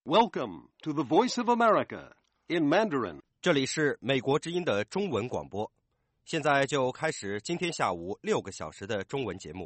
Welcome to the Voice of America in Mandarin. 这里是美国之音的中文广播，现在就开始今天下午6个小时的中文节目。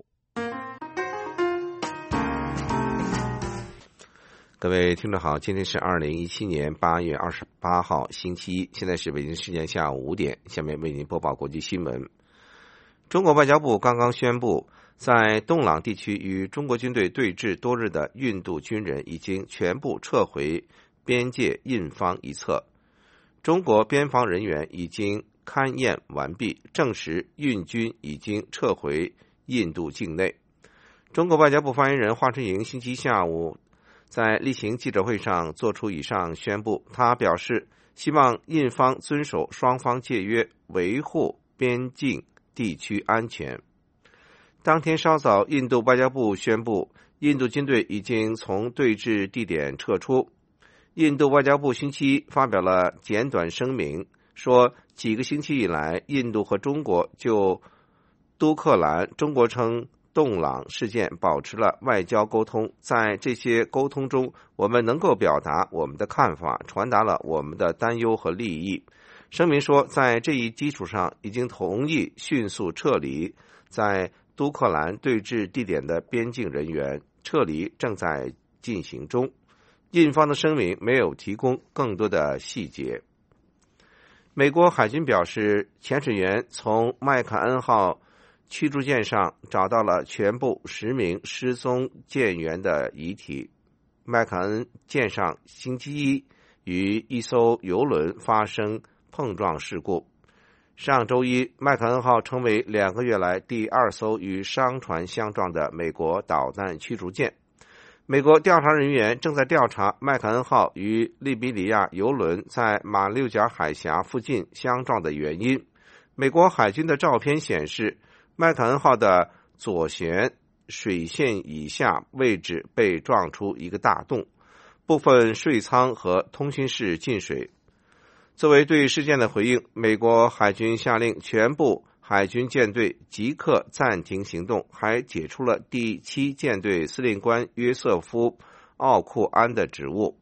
各位听众好，今天是2017年8月28号星期一，现在是北京时间下午5点，下面为您播报国际新闻。中国外交部刚刚宣布，在东朗地区与中国军队对峙多日的印度军人已经全部撤回边界印方一侧，中国边防人员已经勘验完毕，证实印军已经撤回印度境内。中国外交部发言人华春莹星期下午在例行记者会上作出以上宣布，他表示希望印方遵守双方诫约，维护边境地区安全。当天稍早，印度外交部宣布，印度军队已经从对峙地点撤出。印度外交部星期一发表了简短声明，说几个星期以来，印度和中国就都克兰（中国称洞朗）事件保持了外交沟通。在这些沟通中，我们能够表达我们的看法，传达了我们的担忧和利益。声明说，在这一基础上，已经同意迅速撤离在都克兰对峙地点的边境人员，撤离正在进行中。印方的声明没有提供更多的细节。美国海军表示，潜水员从麦凯恩号驱逐舰上找到了全部10名失踪舰员的遗体。麦凯恩舰上星期一与一艘油轮发生碰撞事故。上周一，麦凯恩号成为2个月来第2艘与商船相撞的美国导弹驱逐舰。美国调查人员正在调查麦凯恩号与利比里亚油轮在马六甲海峡附近相撞的原因。美国海军的照片显示，麦凯恩号的左舷水线以下位置被撞出一个大洞，部分税舱和通讯室进水。作为对事件的回应，美国海军下令全部海军舰队即刻暂停行动，还解除了第7舰队司令官约瑟夫·奥库安的职务。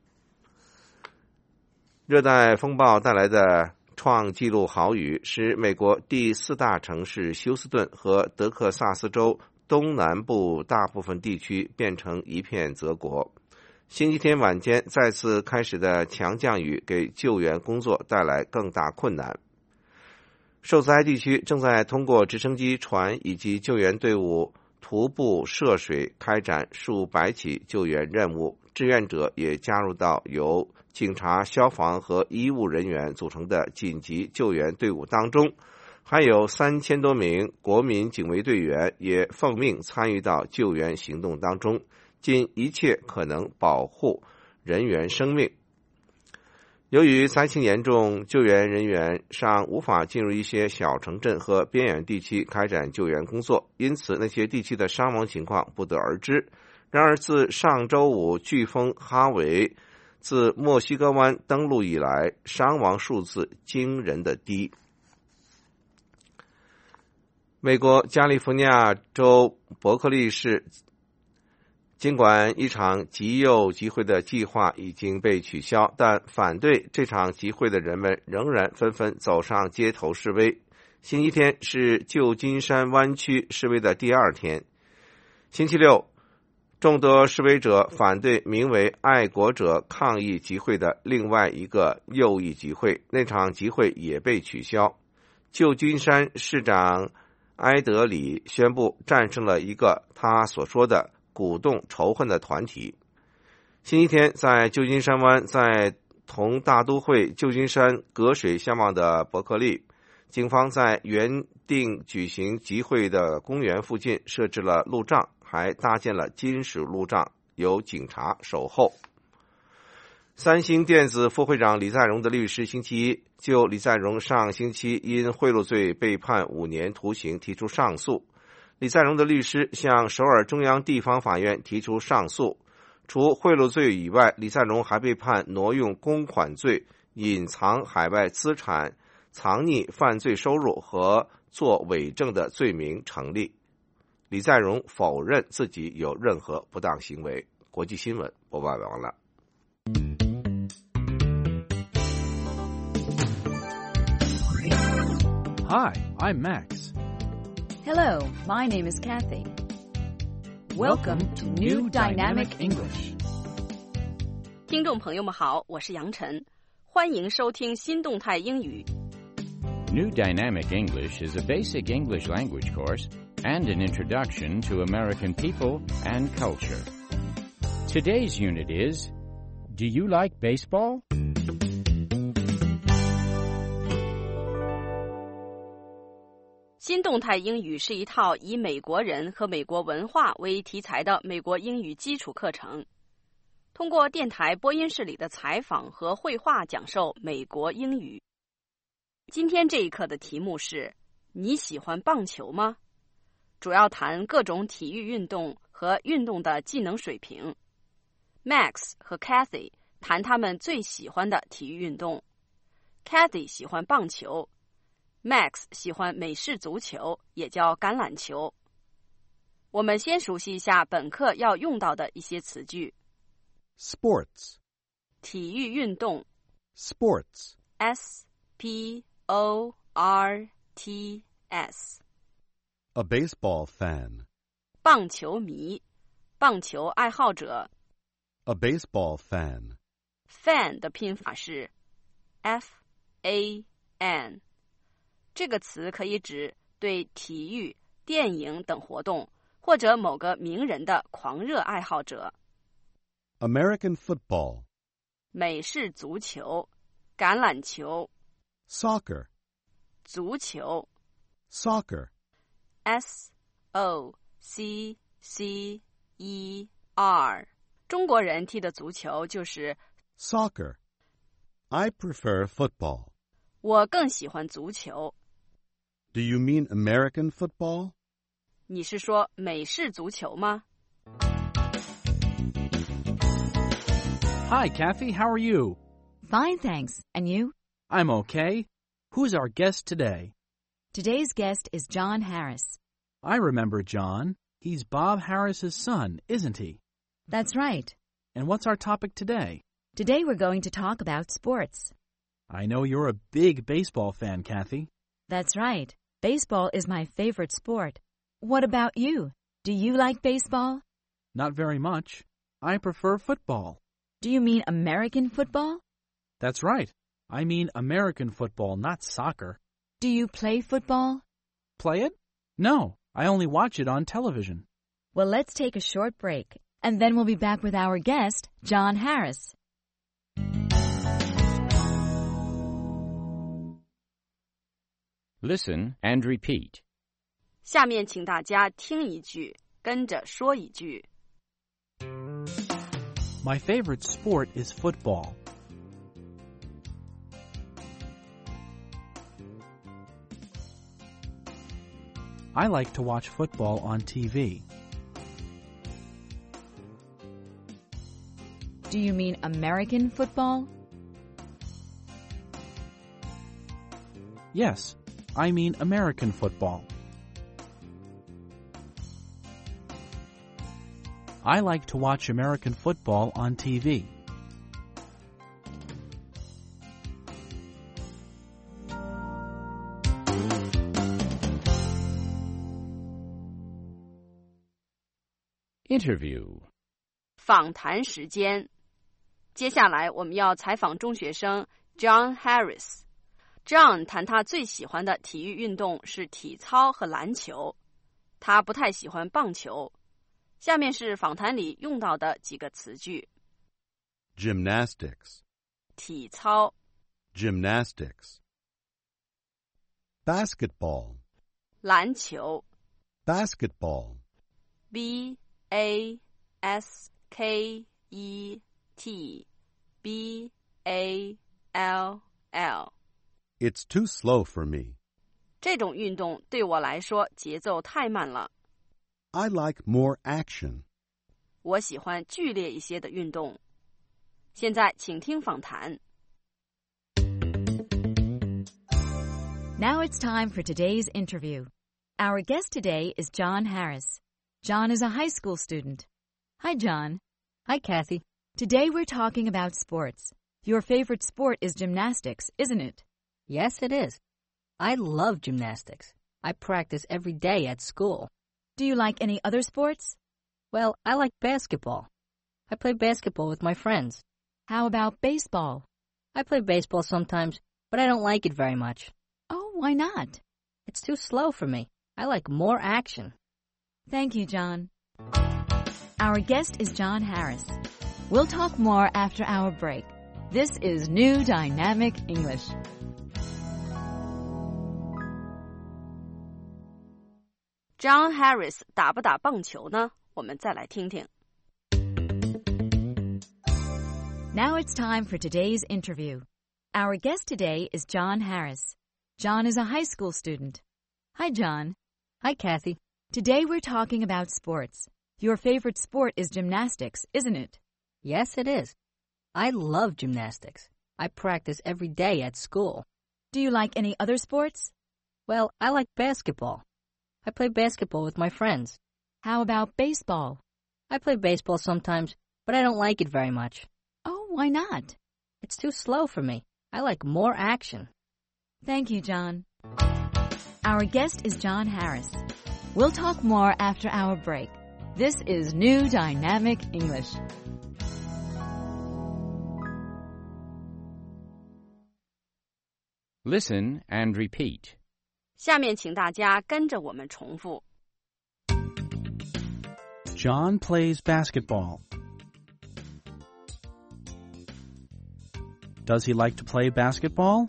热带风暴带来的创纪录豪雨使美国第4大城市休斯顿和德克萨斯州东南部大部分地区变成一片泽国。星期天晚间再次开始的强降雨给救援工作带来更大困难。受灾地区正在通过直升机、船以及救援队伍徒步涉水开展数百起救援任务，志愿者也加入到由警察、消防和医务人员组成的紧急救援队伍当中，还有3000多名国民警卫队员也奉命参与到救援行动当中，尽一切可能保护人员生命。由于灾情严重，救援人员尚无法进入一些小城镇和边远地区开展救援工作，因此那些地区的伤亡情况不得而知。然而，自上周五飓风哈维自墨西哥湾登陆以来，伤亡数字惊人的低。美国加利福尼亚州伯克利市尽管一场极右集会的计划已经被取消，但反对这场集会的人们仍然纷纷走上街头示威。星期天是旧金山湾区示威的第2天。星期六，众多示威者反对名为爱国者抗议集会的另外一个右翼集会，那场集会也被取消。旧金山市长埃德里宣布战胜了一个他所说的鼓动仇恨的团体。星期天，在旧金山湾，在同大都会旧金山隔水相望的伯克利，警方在原定举行集会的公园附近设置了路障，还搭建了金属路障，由警察守候。三星电子副会长李在镕的律师星期一就李在镕上星期因贿赂罪被判5年徒刑提出上诉。李在镕的律师向首尔中央地方法院提出上诉，除贿赂罪以外，李在镕还被判挪用公款罪、隐藏海外资产、藏匿犯罪收入和作伪证的罪名成立。李在镕否认自己有任何不当行为。国际新闻播报完了。 Hi, I'm Max. Hello, my name is Kathy. Welcome to New Dynamic English. 听众朋友们好，我是杨晨，欢迎收听新动态英语。 New Dynamic English is a basic English language course and an introduction to American people and culture. Today's unit is, Do you like baseball? 新动态英语是一套以美国人和美国文化为题材的美国英语基础课程，通过电台播音室里的采访和绘画讲授美国英语。今天这一课的题目是你喜欢棒球吗？主要谈各种体育运动和运动的技能水平。Max 和 Kathy 谈他们最喜欢的体育运动。Kathy 喜欢棒球， Max 喜欢美式足球，也叫橄榄球。我们先熟悉一下本课要用到的一些词句。 Sports. 体育运动 Sports. S-P-O-R-T-S。 A baseball fan. 棒球迷，棒球爱好者。 A baseball fan. Fan 的拼法是 F-A-N。 这个词可以指对体育、电影等活动或者某个名人的狂热爱好者。 American football. 美式足球、橄榄球。 Soccer. 足球 Soccer. S-O-C-C-E-R。 中国人踢的足球就是 Soccer. I prefer football. 我更喜欢足球。 Do you mean American football? 你是说美式足球吗？ Hi, Kathy. How are you? Fine, thanks. And you? I'm okay. Who's our guest today? Today's guest is John Harris. I remember John. He's Bob Harris's son, isn't he? That's right. And what's our topic today? Today we're going to talk about sports. I know you're a big baseball fan, Kathy. That's right. Baseball is my favorite sport. What about you? Do you like baseball? Not very much. I prefer football. Do you mean American football? That's right. I mean American football, not soccer. Do you play football? Play it? No, I only watch it on television. Well, let's take a short break, and then we'll be back with our guest, John Harris. Listen and repeat. 下面请大家听一句，跟着说一句。 My favorite sport is football. I like to watch football on TV. Do you mean American football? Yes, I mean American football. I like to watch American football on TV. Interview. 访谈时间。接下来我们要采访中学生 John Harris。John 谈他最喜欢的体育运动是体操和篮球，他不太喜欢棒球。下面是访谈里用到的几个词句。 Gymnastics. 体操 Gymnastics. Basketball. 篮球 Basketball. B-A-S-K-E-T-B-A-L-L。 It's too slow for me. 这种运动对我来说节奏太慢了， I like more action. 我喜欢剧烈一些的运动。现在请听访谈。 Now it's time for today's interview. Our guest today is John Harris. John is a high school student. Hi, John. Hi, Kathy. Today we're talking about sports. Your favorite sport is gymnastics, isn't it? Yes, it is. I love gymnastics. I practice every day at school. Do you like any other sports? Well, I like basketball. I play basketball with my friends. How about baseball? I play baseball sometimes, but I don't like it very much. Oh, why not? It's too slow for me. I like more action. Thank you, John. Our guest is John Harris. We'll talk more after our break. This is New Dynamic English. John Harris 打不打棒球呢？我们再来听听。 Now it's time for today's interview. Our guest today is John Harris. John is a high school student. Hi, John. Hi, Kathy. Today we're talking about sports. Your favorite sport is gymnastics, isn't it? Yes, it is. I love gymnastics. I practice every day at school. Do you like any other sports? Well, I like basketball. I play basketball with my friends. How about baseball? I play baseball sometimes, but I don't like it very much. Oh, why not? It's too slow for me. I like more action. Thank you, John. Our guest is John Harris. We'll talk more after our break. This is New Dynamic English. Listen and repeat. 下面请大家跟着我们重复。 John plays basketball. Does he like to play basketball?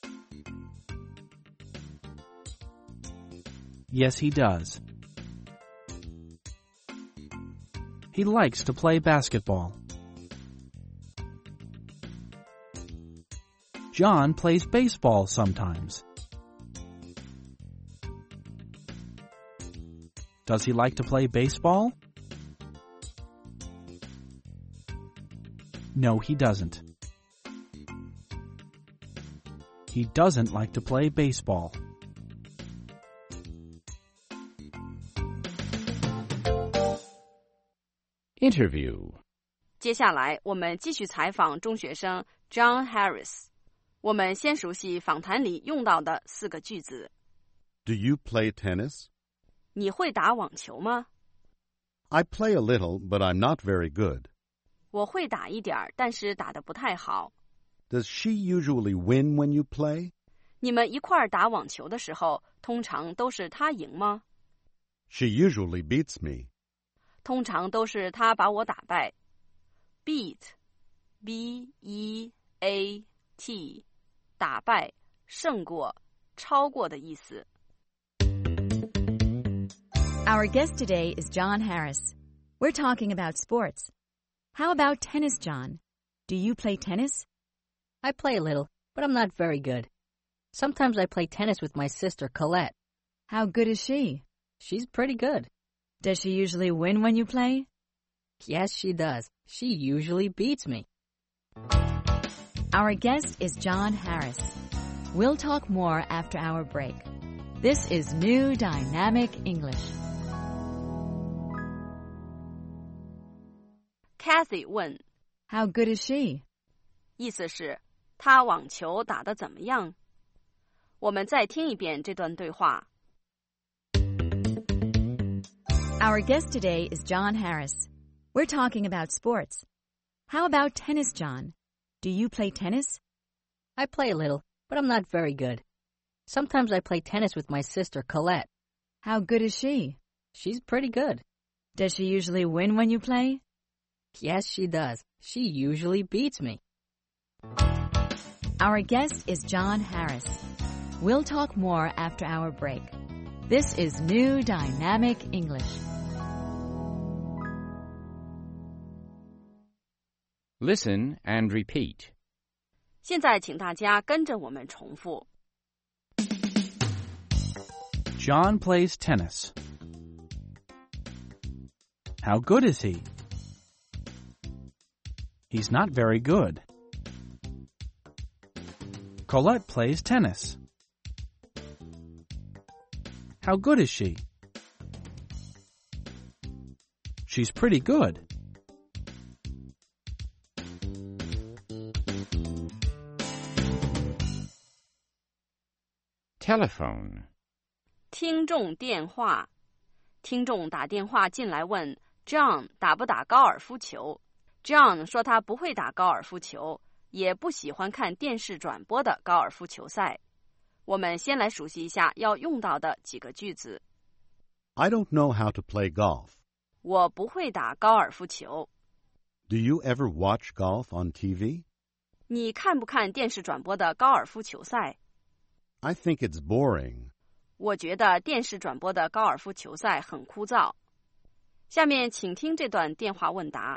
Yes, he does. He likes to play basketball. John plays baseball sometimes. Does he like to play baseball? No, he doesn't. He doesn't like to play baseball. Interview. 接下来我们继续采访中学生 John Harris。我们先熟悉访谈里用到的4个句子。 Do you play tennis? 你会打网球吗？ I play a little, but I'm not very good. 我会打一点儿，但是打得不太好。 Does she usually win when you play? 你们一块儿打网球的时候，通常都是他赢吗？ She usually beats me. 通常都是他把我打败。Beat, B-E-A-T, 打败、胜过、超过的意思。 Our guest today is John Harris. We're talking about sports. How about tennis, John? Do you play tennis? I play a little, but I'm not very good. Sometimes I play tennis with my sister, Colette. How good is she? She's pretty good. Does she usually win when you play? Yes, she does. She usually beats me. Our guest is John Harris. We'll talk more after our break. This is New Dynamic English. Kathy 问 How good is she? 意思是他网球打得怎么样？我们再听一遍这段对话。 Our guest today is John Harris. We're talking about sports. How about tennis, John? Do you play tennis? I play a little, but I'm not very good. Sometimes I play tennis with my sister, Colette. How good is she? She's pretty good. Does she usually win when you play? Yes, she does. She usually beats me. Our guest is John Harris. We'll talk more after our break. This is New Dynamic English. Listen and repeat. 现在请大家跟着我们重复。 John plays tennis. How good is he? He's not very good. Colette plays tennis. How good is she? She's pretty good. Telephone. 听众电话。听众打电话进来问 John 打不打高尔夫球。John 说他不会打高尔夫球，也不喜欢看电视转播的高尔夫球赛。我们先来熟悉一下要用到的几个句子。 I don't know how to play golf. 我不会打高尔夫球。 Do you ever watch golf on TV? 你看不看电视转播的高尔夫球赛？ I think it's boring. 我觉得电视转播的高尔夫球赛很枯燥。下面请听这段电话问答。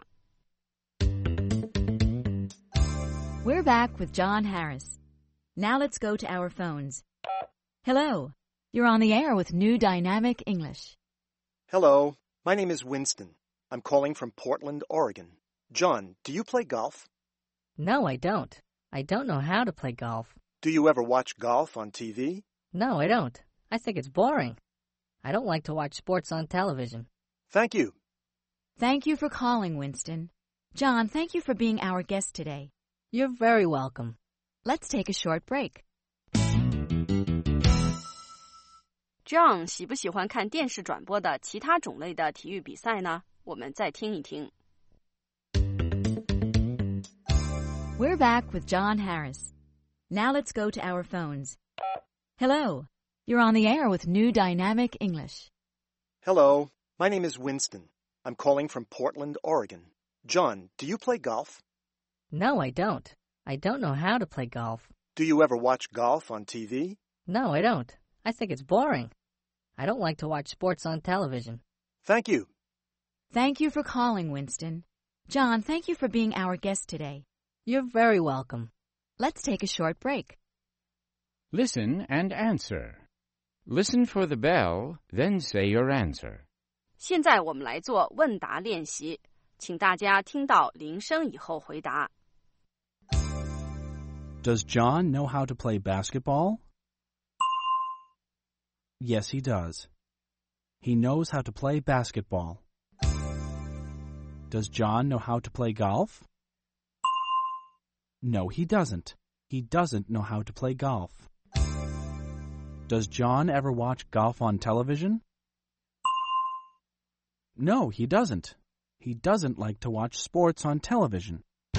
We're back with John Harris. Now let's go to our phones. Hello. You're on the air with New Dynamic English. Hello. My name is Winston. I'm calling from Portland, Oregon. John, do you play golf? No, I don't. I don't know how to play golf. Do you ever watch golf on TV? No, I don't. I think it's boring. I don't like to watch sports on television. Thank you. Thank you for calling, Winston. John, thank you for being our guest today. You're very welcome. Let's take a short break. John 喜不喜欢看电视转播的其他种类的体育比赛呢？我们再听一听。 We're back with John Harris. Now let's go to our phones. Hello. You're on the air with New Dynamic English. Hello. My name is Winston. I'm calling from Portland, Oregon. John, do you play golf? No, I don't. I don't know how to play golf. Do you ever watch golf on TV? No, I don't. I think it's boring. I don't like to watch sports on television. Thank you. Thank you for calling, Winston. John, thank you for being our guest today. You're very welcome. Let's take a short break. Listen and answer. Listen for the bell, then say your answer. 现在我们来做问答练习，请大家听到铃声以后回答。 Does John know how to play basketball? Yes, he does. He knows how to play basketball. Does John know how to play golf? No, he doesn't. He doesn't know how to play golf. Does John ever watch golf on television? No, he doesn't. He doesn't like to watch sports on television.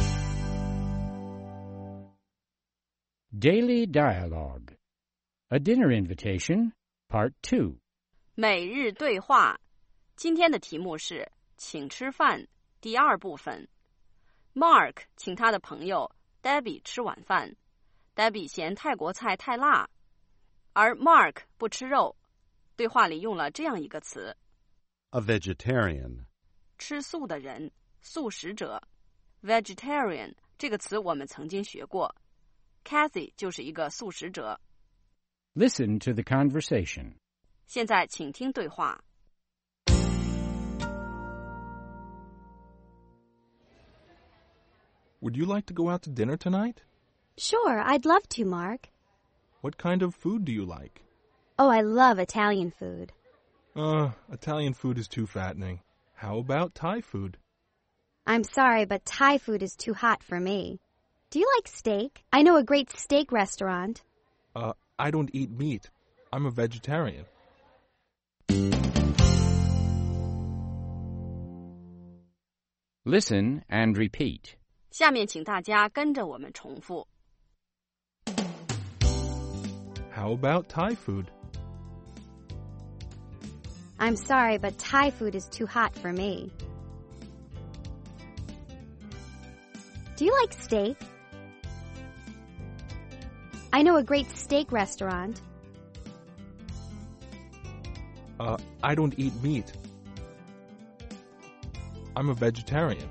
Daily Dialogue. A Dinner Invitation, Part 2. 每日对话，今天的题目是请吃饭，第二部分。Mark 请他的朋友 Debbie 吃晚饭 ，Debbie 嫌泰国菜太辣，而 Mark 不吃肉。对话里用了这样一个词 A vegetarian. 吃素的人，素食者。Vegetarian 这个词我们曾经学过 ，Kathy 就是一个素食者。 Listen to the conversation. 现在请听对话。 Would you like to go out to dinner tonight? Sure, I'd love to, Mark. What kind of food do you like? Oh, I love Italian food. Italian food is too fattening. How about Thai food? I'm sorry, but Thai food is too hot for me. Do you like steak? I know a great steak restaurant. I don't eat meat. I'm a vegetarian. Listen and repeat. 下面请大家跟着我们重复。 How about Thai food? I'm sorry, but Thai food is too hot for me. Do you like steak? I know a great steak restaurant. I don't eat meat. I'm a vegetarian.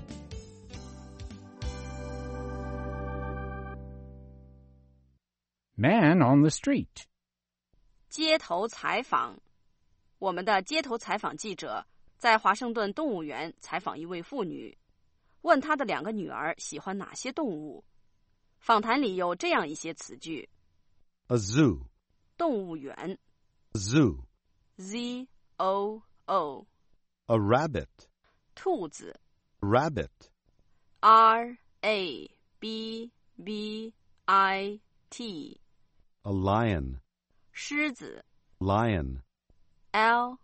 Man on the street. 街头采访。我们的街头采访记者在华盛顿动物园采访一位妇女，问她的2个女儿喜欢哪些动物。访谈里有这样一些词句 A zoo. 动物园 Zoo. Z-O-O A rabbit. 兔子 Rabbit. R-A-B-B-I-T A lion. 狮子 Lion. Lion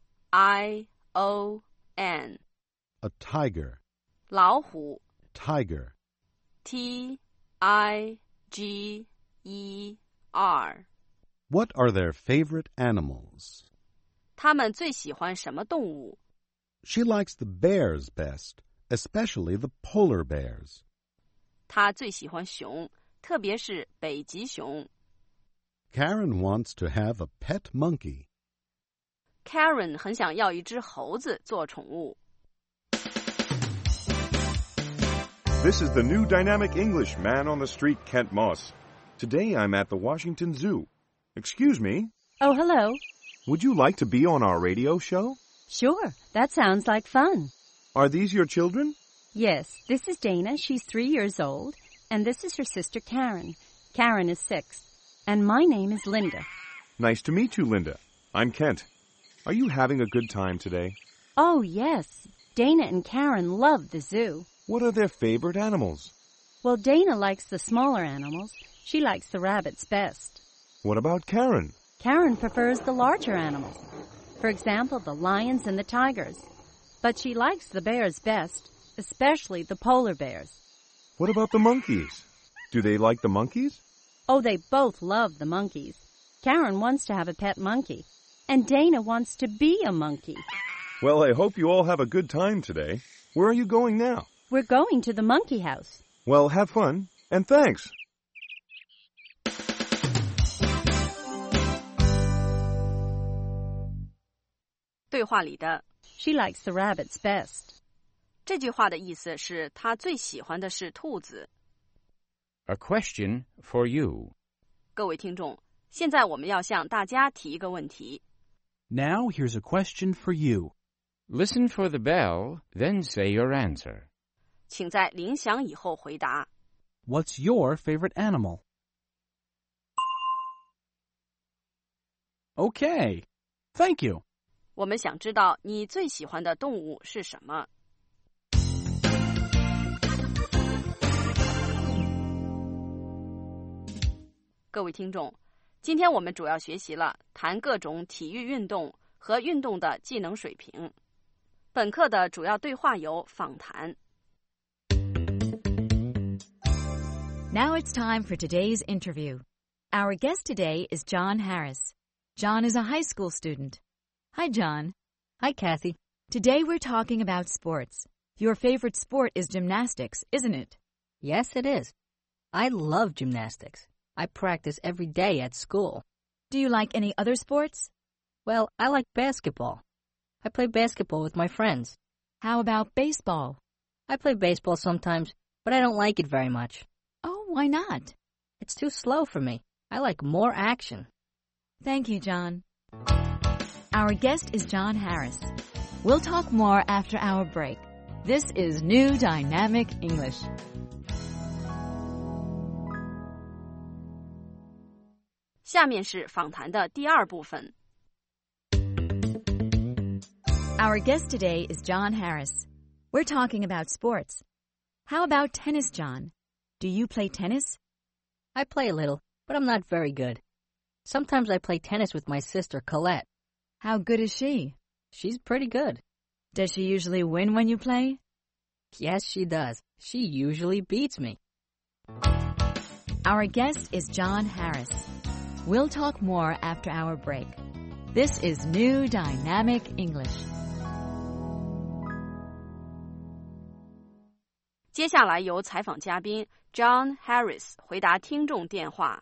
A tiger. 老虎 Tiger. Tiger What are their favorite animals? 他们最喜欢什么动物？ She likes the bears best, especially the polar bears. 他最喜欢熊，特别是北极熊。 Karen wants to have a pet monkey. Karen 很想要一只猴子做宠物。 This is the new Dynamic English Man on the Street, Kent Moss. Today I'm at the Washington Zoo. Excuse me. Oh, hello. Would you like to be on our radio show? Sure, that sounds like fun. Are these your children? Yes, this is Dana. She's 3 years old. And this is her sister, Karen. Karen is 6. And my name is Linda. Nice to meet you, Linda. I'm Kent. Are you having a good time today? Oh, yes. Dana and Karen love the zoo. What are their favorite animals? Well, Dana likes the smaller animals. She likes the rabbits best. What about Karen? Karen prefers the larger animals. For example, the lions and the tigers. But she likes the bears best, especially the polar bears. What about the monkeys? Do they like the monkeys? Oh, they both love the monkeys. Karen wants to have a pet monkey, and Dana wants to be a monkey. Well, I hope you all have a good time today. Where are you going now? We're going to the monkey house. Well, have fun, and thanks. 对话里的 She likes the rabbits best. 这句话的意思是她最喜欢的是兔子。 A question for you. 各位听众，现在我们要向大家提一个问题。 Now here's a question for you. Listen for the bell, then say your answer. 请在铃响以后回答。 What's your favorite animal? Okay. Thank you. 我们想知道你最喜欢的动物是什么。各位听众，今天我们主要学习了谈各种体育运动和运动的技能水平。本课的主要对话有访谈。 Now it's time for today's interview. Our guest today is John Harris. John is a high school student. Hi, John. Hi, Kathy. Today we're talking about sports. Your favorite sport is gymnastics, isn't it? Yes, it is. I love gymnastics. I practice every day at school. Do you like any other sports? Well, I like basketball. I play basketball with my friends. How about baseball? I play baseball sometimes, but I don't like it very much. Oh, why not? It's too slow for me. I like more action. Thank you, John. Our guest is John Harris. We'll talk more after our break. This is New Dynamic English. 下面是访谈的第二部分。 Our guest today is John Harris. We're talking about sports. How about tennis, John? Do you play tennis? I play a little, but I'm not very good. Sometimes I play tennis with my sister, Colette. How good is she? She's pretty good. Does she usually win when you play? Yes, she does. She usually beats me. Our guest is John Harris. We'll talk more after our break. This is New Dynamic English. 接下来由采访嘉宾 John Harris 回答听众电话。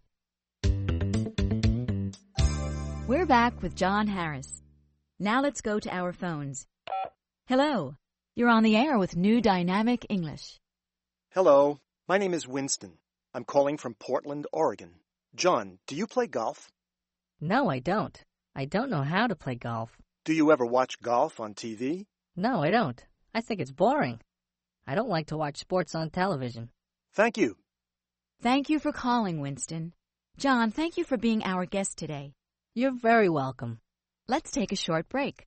We're back with John Harris. Now let's go to our phones. Hello. You're on the air with New Dynamic English. Hello. My name is Winston. I'm calling from Portland, Oregon. John, do you play golf? No, I don't. I don't know how to play golf. Do you ever watch golf on TV? No, I don't. I think it's boring. I don't like to watch sports on television. Thank you. Thank you for calling, Winston. John, thank you for being our guest today. You're very welcome. Let's take a short break.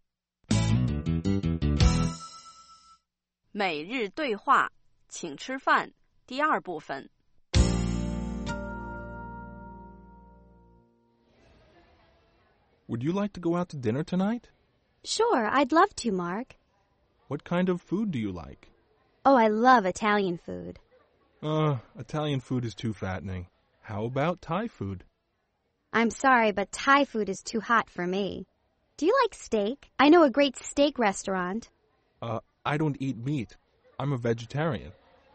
每日对话，请吃饭，第二部分。 Would you like to go out to dinner tonight? Sure, I'd love to, Mark. What kind of food do you like? Oh, I love Italian food. Italian food is too fattening. How about Thai food? I'm sorry, but Thai food is too hot for me. Do you like steak? I know a great steak restaurant. I don't eat meat. I'm a vegetarian.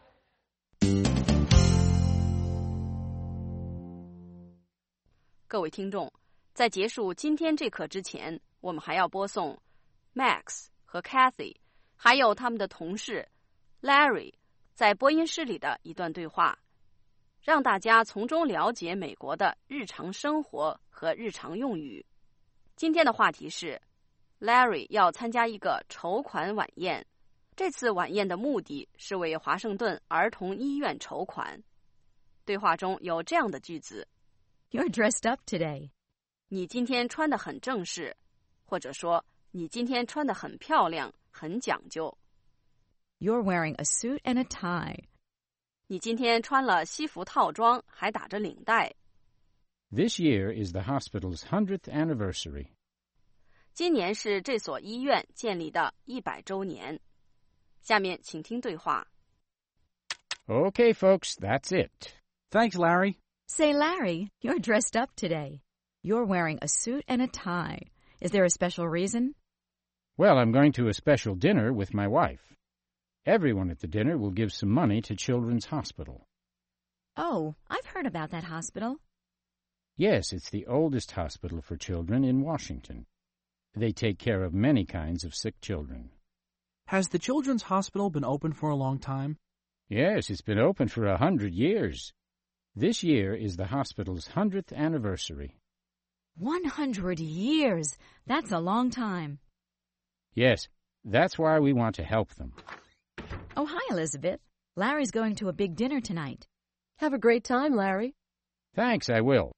各位听众，在结束今天这课之前，我们还要播送 Max 和 Kathy 还有他们的同事 Larry 在播音室里的一段对话，让大家从中了解美国的日常生活和日常用语。今天的话题是 Larry 要参加一个筹款晚宴，这次晚宴的目的是为华盛顿儿童医院筹款。对话中有这样的句子 You're dressed up today. 你今天穿得很正式，或者说你今天穿得很漂亮，很讲究。 You're wearing a suit and a tie. 你今天穿了西服套装，还打着领带。 This year is the hospital's 100th anniversary. 今年是这所医院建立的100周年。下面请听对话。 Okay, folks, that's it. Thanks, Larry. Say, Larry, you're dressed up today. You're wearing a suit and a tie. Is there a special reason? Well, I'm going to a special dinner with my wife. Everyone at the dinner will give some money to Children's Hospital. Oh, I've heard about that hospital. Yes, it's the oldest hospital for children in Washington. They take care of many kinds of sick children. Has the Children's Hospital been open for a long time? Yes, it's been open for 100 years. This year is the hospital's 100th anniversary. 100 years! That's a long time. Yes, that's why we want to help them. Oh, hi, Elizabeth. Larry's going to a big dinner tonight. Have a great time, Larry. Thanks, I will.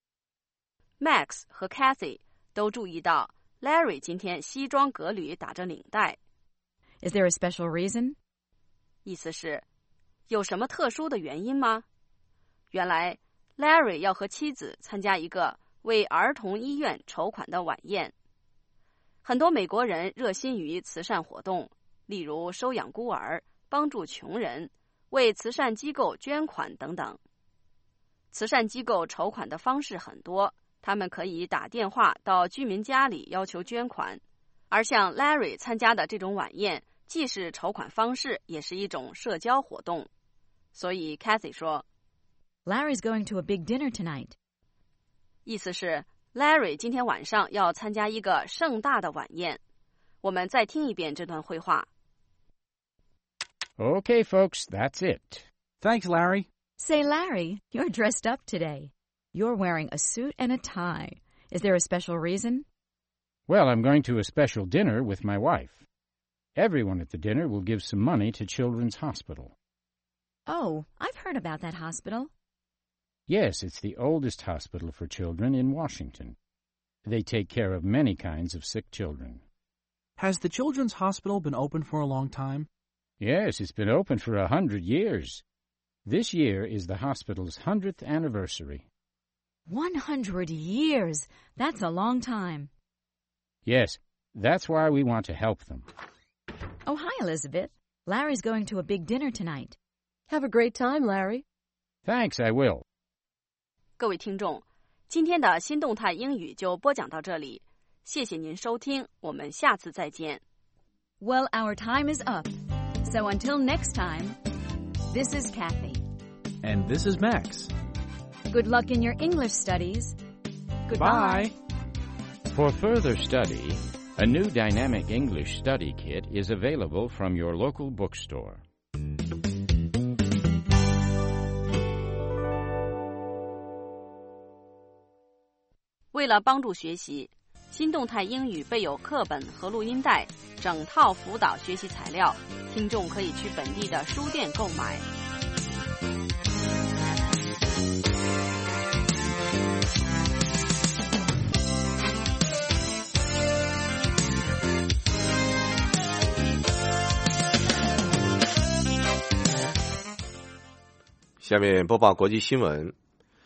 Max 和 Kathy 都注意到 Larry 今天西装革履打着领带。 Is there a special reason? 意思是有什么特殊的原因吗？原来 Larry 要和妻子参加一个为儿童医院筹款的晚宴。很多美国人热心于慈善活动，例如收养孤儿、帮助穷人、为慈善机构捐款等等。慈善机构筹款的方式很多，他们可以打电话到居民家里要求捐款，而像 Larry 参加的这种晚宴，既是筹款方式，也是一种社交活动。所以 Kathy 说 Larry's going to a big dinner tonight. 意思是 Larry 今天晚上要参加一个盛大的晚宴。我们再听一遍这段会话。 Okay, folks, that's it. Thanks, Larry. Say, Larry, you're dressed up today. You're wearing a suit and a tie. Is there a special reason? Well, I'm going to a special dinner with my wife. Everyone at the dinner will give some money to Children's Hospital. Oh, I've heard about that hospital. Yes, it's the oldest hospital for children in Washington. They take care of many kinds of sick children. Has the Children's Hospital been open for a long time? Yes, it's been open for 100 years. This year is the hospital's 100th anniversary. 100 years! That's a long time. Yes, that's why we want to help them. Oh, hi, Elizabeth. Larry's going to a big dinner tonight. Have a great time, Larry. Thanks, I will. 各位听众，今天的新动态英语就播讲到这里，谢谢您收听，我们下次再见。 Well, our time is up. So until next time, this is Kathy. And this is Max. Good luck in your English studies. Goodbye. Bye. For further study, a new dynamic English study kit is available from your local bookstore. 为了帮助学习，新动态英语备有课本和录音带，整套辅导学习材料，听众可以去本地的书店购买。 下面播报国际新闻。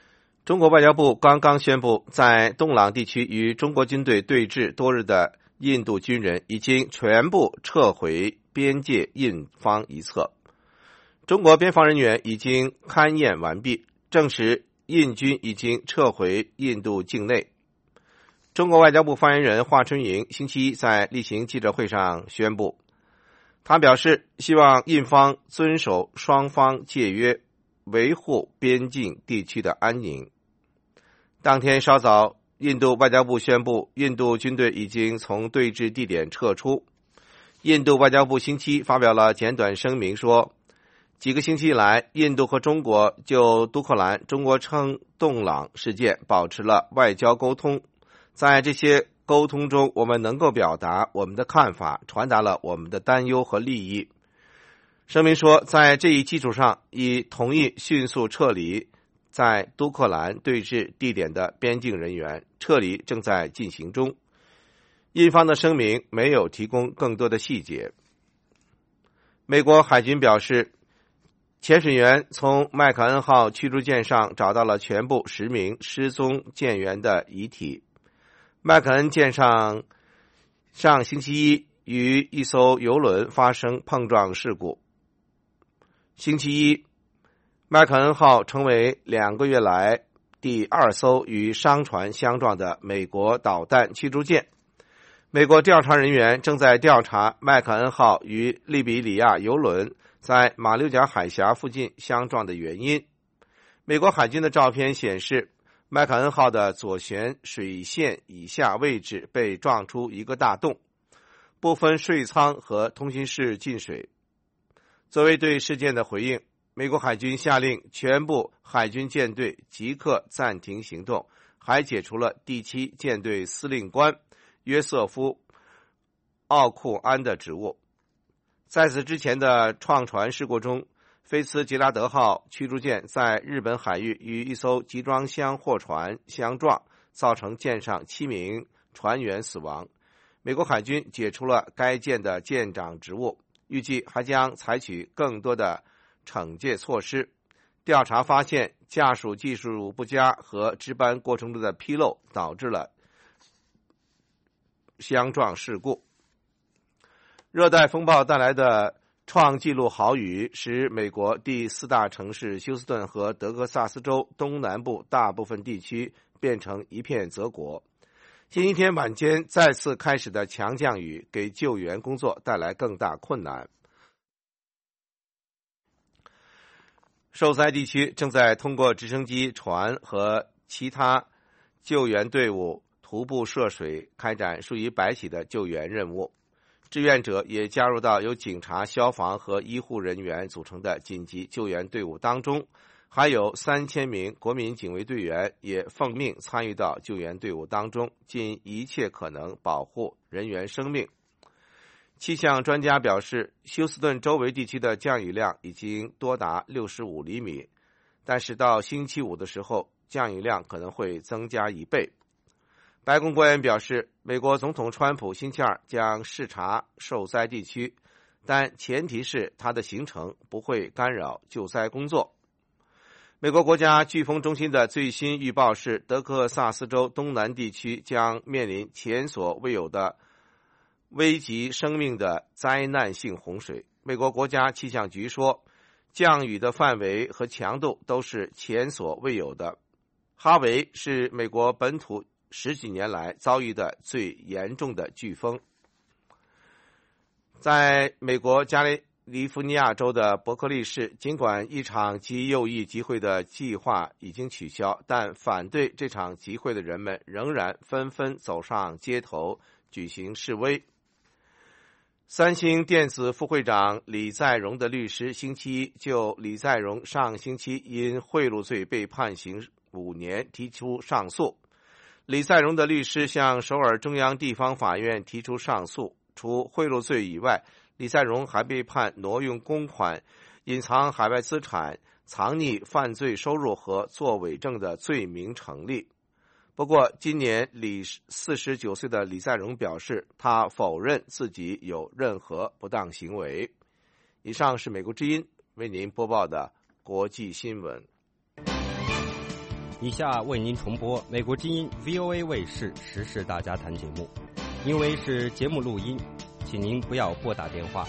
中国外交部刚刚宣布，在洞朗地区与中国军队对峙多日的印度军人已经全部撤回边界印方一侧。中国边防人员已经勘验完毕，证实印军已经撤回印度境内。中国外交部发言人华春莹星期一在例行记者会上宣布，他表示希望印方遵守双方界约，维护边境地区的安宁。当天稍早，印度外交部宣布，印度军队已经从对峙地点撤出。印度外交部星期发表了简短声明说，几个星期以来，印度和中国就都克兰（中国称洞朗）事件保持了外交沟通。在这些沟通中，我们能够表达我们的看法，传达了我们的担忧和利益。声明说，在这一基础上，已同意迅速撤离在都克兰对峙地点的边境人员，撤离正在进行中。印方的声明没有提供更多的细节。美国海军表示，潜水员从麦克恩号驱逐舰上找到了全部10名失踪舰员的遗体。麦克恩舰上星期一与一艘游轮发生碰撞事故。星期一，麦克恩号成为2个月来第2艘与商船相撞的美国导弹驱逐舰。美国调查人员正在调查麦克恩号与利比里亚游轮在马六甲海峡附近相撞的原因。美国海军的照片显示，麦克恩号的左舷水线以下位置被撞出一个大洞，部分税舱和通讯室进水。作为对事件的回应，美国海军下令全部海军舰队即刻暂停行动，还解除了第7舰队司令官约瑟夫·奥库安的职务。在此之前的撞船事故中，菲茨杰拉德号驱逐舰在日本海域与一艘集装箱货船相撞，造成舰上7名船员死亡。美国海军解除了该舰的舰长职务，预计还将采取更多的惩戒措施。调查发现，驾驶技术不佳和值班过程中的纰漏导致了相撞事故。热带风暴带来的创纪录豪雨使美国第4大城市休斯顿和德克萨斯州东南部大部分地区变成一片泽国。星期天晚间再次开始的强降雨给救援工作带来更大困难。受灾地区正在通过直升机、船和其他救援队伍徒步涉水，开展数以百起的救援任务。志愿者也加入到由警察、消防和医护人员组成的紧急救援队伍当中，还有3000名国民警卫队员也奉命参与到救援队伍当中，尽一切可能保护人员生命。气象专家表示，休斯顿周围地区的降雨量已经多达65厘米，但是到星期五的时候，降雨量可能会增加1倍。白宫官员表示，美国总统川普星期二将视察受灾地区，但前提是他的行程不会干扰救灾工作。美国国家飓风中心的最新预报是，德克萨斯州东南地区将面临前所未有的危及生命的灾难性洪水。美国国家气象局说，降雨的范围和强度都是前所未有的。哈维是美国本土10几年来遭遇的最严重的飓风。在美国加利福尼亚州的伯克利市，尽管一场极右翼集会的计划已经取消，但反对这场集会的人们仍然纷纷走上街头举行示威。三星电子副会长李在镕的律师星期一就李在镕上星期因贿赂罪被判刑5年提出上诉。李在镕的律师向首尔中央地方法院提出上诉，除贿赂罪以外，李在镕还被判挪用公款、隐藏海外资产、藏匿犯罪收入和作伪证的罪名成立。不过，今年49岁的李在镕表示，他否认自己有任何不当行为。以上是美国之音为您播报的国际新闻。 以下为您重播美国之音 VOA 卫视时事大家谈节目，因为是节目录音，请您不要拨打电话。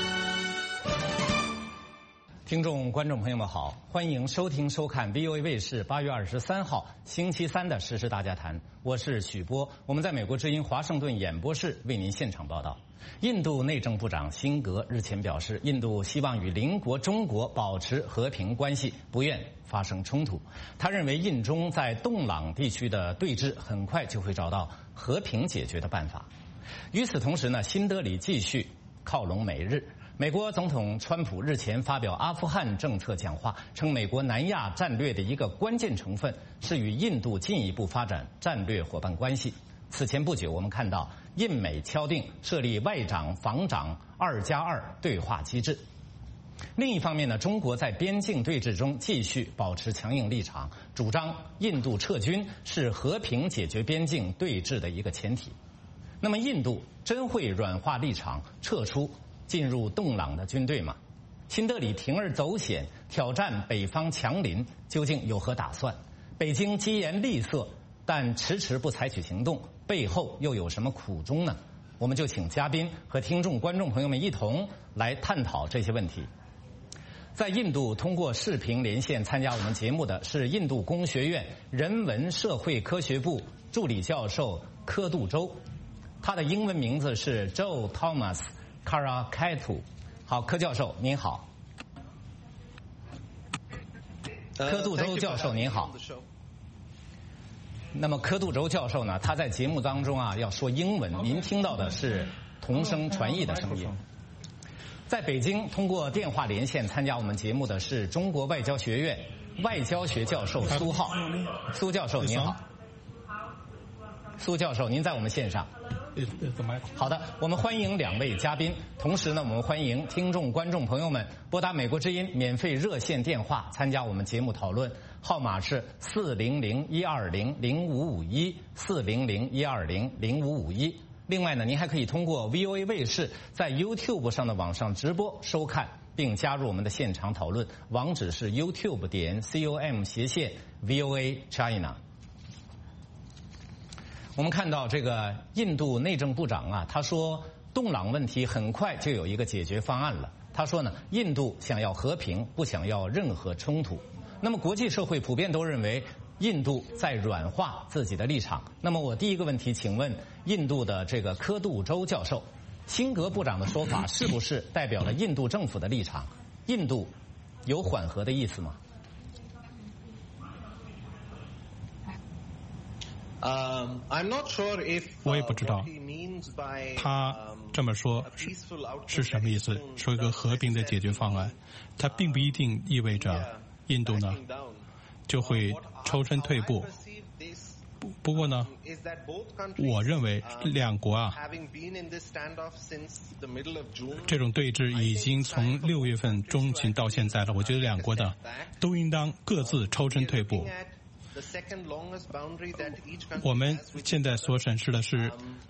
听众、观众朋友们好，欢迎收听、收看 VOA 卫视8月23号星期三的时事大家谈，我是许波，我们在美国之音华盛顿演播室为您现场报道。印度内政部长辛格日前表示，印度希望与邻国中国保持和平关系，不愿发生冲突。他认为印中在洞朗地区的对峙很快就会找到和平解决的办法。与此同时呢，新德里继续靠拢美日。美国总统川普日前发表阿富汗政策讲话，称美国南亚战略的一个关键成分是与印度进一步发展战略伙伴关系。此前不久，我们看到印美敲定设立外长防长2+2对话机制。另一方面呢，中国在边境对峙中继续保持强硬立场，主张印度撤军是和平解决边境对峙的一个前提。那么，印度真会软化立场，撤出进入洞朗的军队吗？新德里铤而走险挑战北方强邻，究竟有何打算？北京疾言厉色，但迟迟不采取行动，背后又有什么苦衷呢？我们就请嘉宾和听众、观众朋友们一同来探讨这些问题。在印度通过视频连线参加我们节目的是印度工学院人文社会科学部助理教授柯杜洲，他的英文名字是 Joe Thomas Karakaitu。 好，柯教授您好。柯杜洲教授您好。那么柯杜洲教授呢，他在节目当中啊要说英文，您听到的是同声传译的声音。在北京通过电话连线参加我们节目的是中国外交学院外交学教授苏浩。苏教授您好。苏教授您在我们线上。好的，我们欢迎两位嘉宾，同时呢，我们欢迎听众、观众朋友们拨打美国之音免费热线电话参加我们节目讨论，号码是400-120-0551 400-120-0551。另外呢，您还可以通过 VOA 卫视在 YouTube 上的网上直播收看，并加入我们的现场讨论，网址是 youtube.com/VOA China。我们看到这个印度内政部长啊，他说洞朗问题很快就有一个解决方案了。他说呢，印度想要和平，不想要任何冲突。那么国际社会普遍都认为印度在软化自己的立场。那么我第一个问题，请问印度的这个柯杜洲教授，辛格部长的说法是不是代表了印度政府的立场？印度有缓和的意思吗？ 我也不知道他这么说是什么意思，说一个和平的解决方案，它并不一定意味着印度呢就会抽身退步。不过呢，我认为两国啊这种对峙已经从6月份中旬到现在了，我觉得两国呢都应当各自抽身退步。我们现在所审视的是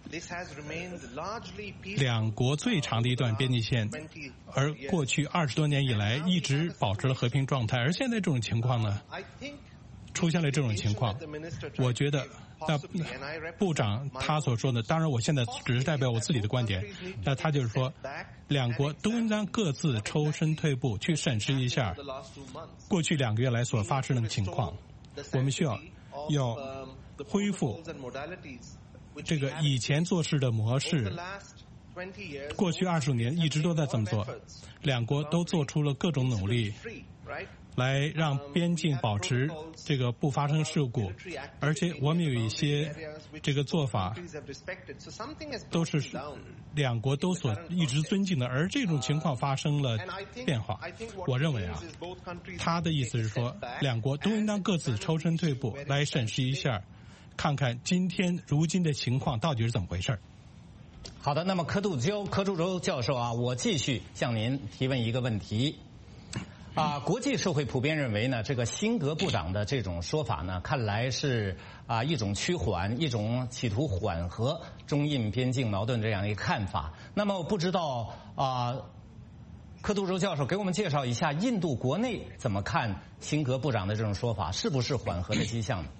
两国最长的一段边境线，而过去20多年以来一直保持了和平状态，而现在这种情况呢出现了这种情况。我觉得那部长他所说的，当然我现在只是代表我自己的观点，那他就是说两国都应当各自抽身退步，去审视一下过去2个月来所发生的情况。我们需要恢复这个以前做事的模式。过去25年一直都在这么做，两国都做出了各种努力来让边境保持这个不发生事故，而且我们有一些这个做法都是两国都所一直尊敬的，而这种情况发生了变化。我认为啊，他的意思是说两国都应当各自抽身退步，来审视一下，看看如今的情况到底是怎么回事。 好的，那么柯杜洲教授啊，我继续向您提问一个问题。国际社会普遍认为呢，这个辛格部长的这种说法呢，看来是一种趋缓，一种企图缓和中印边境矛盾这样一个看法。那么我不知道柯杜洲教授给我们介绍一下印度国内怎么看辛格部长的这种说法，是不是缓和的迹象呢？